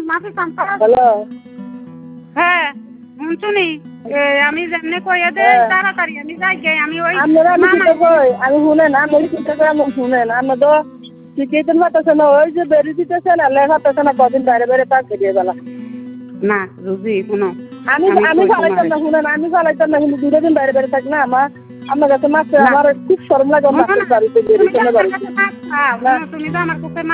মাফি চান হ্যালো হ্যাঁ শুনি আমি যেমনি কইয়া দে তাড়াতাড়ি আমি যাই গে আমি ওই আপনারা আমি চিন্তা কই আমি শুনেন আমি চিন্তা করে আমি শুনেন আমরা তো ঠিকই তো পাঠাচ্ছে না ওই যে বেরিয়ে দিতেছে না লেখা পাঠাচ্ছে না কদিন বাইরে বাইরে পাক দিয়ে বেলা না রুজি শুনো আমি আমি চালাইতাম না শুনেন আমি চালাইতাম না কিন্তু দুটো দিন বাইরে বাইরে থাকি না আমার কাছে মাছ আমার খুব শরম লাগে মাছের বাড়িতে বেরিয়ে বাড়িতে তুমি তো আমার কাছে